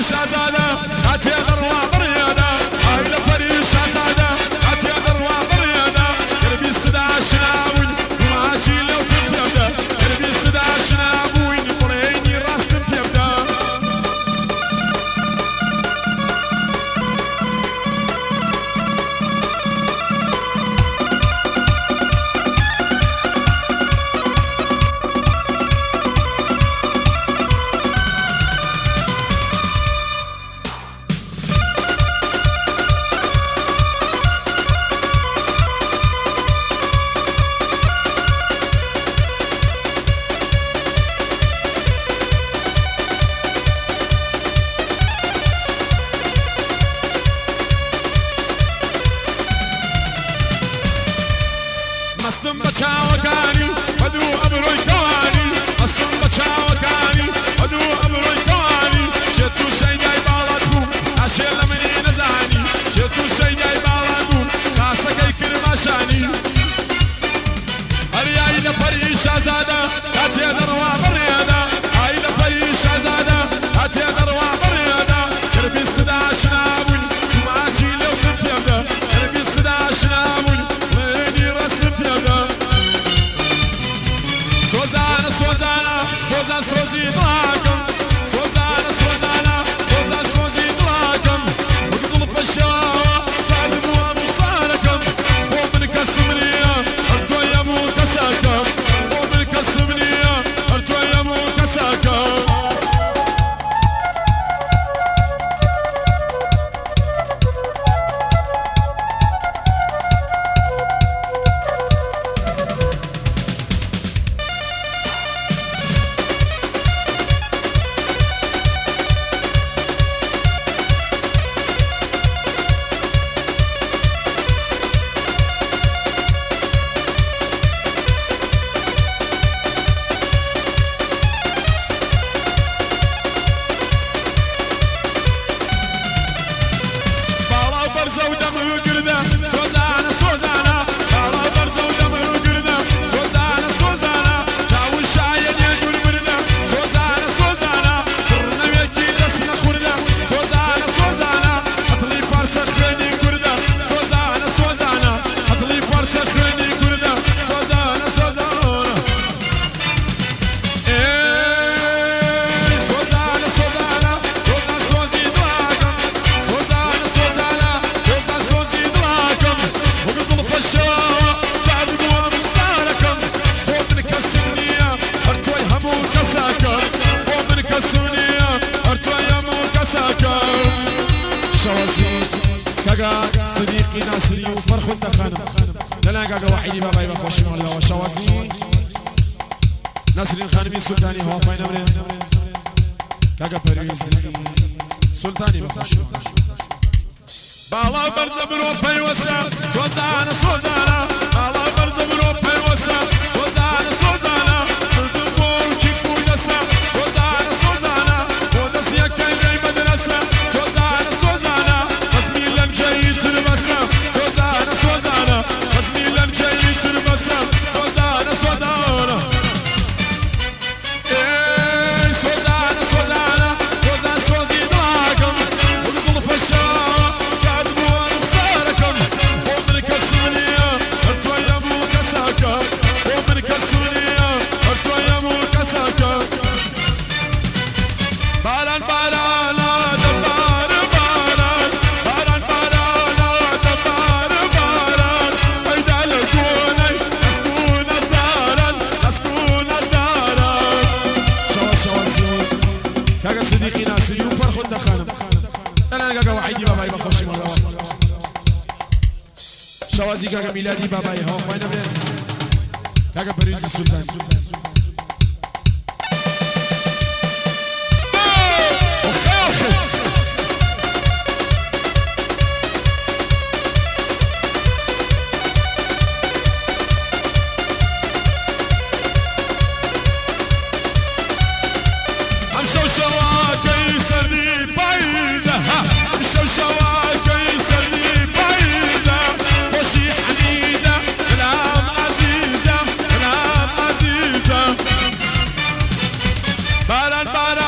شازادة هاتي ذروة بريادة عائلة فريد شازادة هاتي ذروة بريادة قربي السدا شناوين ومعاجي لو تبدا قربي السدا شناوين بريني راس تبدا مستم بچاوکانی بدو امروی توانی مستم بچاوکانی بدو امروی توانی شتو شیدای بالات بو عشیل منی نزانی شتو شیدای بالات بو خاصکی کرماشانی هریای نفری شازاده هاتی دروا بریاده های نفری شازاده هاتی دروا بریاده کربی صدا شنابون ماچی لو تبدا کربی صدا شنابون سوزانا سوزانا سوزان سوزي ضاكم سوزانا سوزانا سوزان سوزي ضاكم وقزل في الشواوة صار دموع مصاركم فوق من كسمنية ارتوى يا مو كساكم فوق من كسمنية ارتوى يا مو كساكم صديقي ناصري وفرخ الدخانة لا قاقا وحيدي باباي بخوشي مالله وشوافي ناصري الخانمي السلطاني هو فاين امرين قاقا بريزي سلطاني بخوشي بالا برز بروبي وسا سوزانا سوزانا بالا برز بروبي وسا سوزانا سوزانا تردبو كيفو يسا سوزانا سوزانا ودس يكاين مدرسة سوزانا سوزانا قسمي لم جاي تربسا سوزانا سوزانا قسمي لم جاي تربسا سوزانا سوزانا ايه سوزانا سوزانا سوزان سوزي ضاقم وقصل في الشارع صديقي ناصري وفرخ الدخانم انا قاقا وحيدي باباي بخوشي مالله شوازي قاقا ميلادي باباي هو فاينا بلين قاقا بريز السلطان para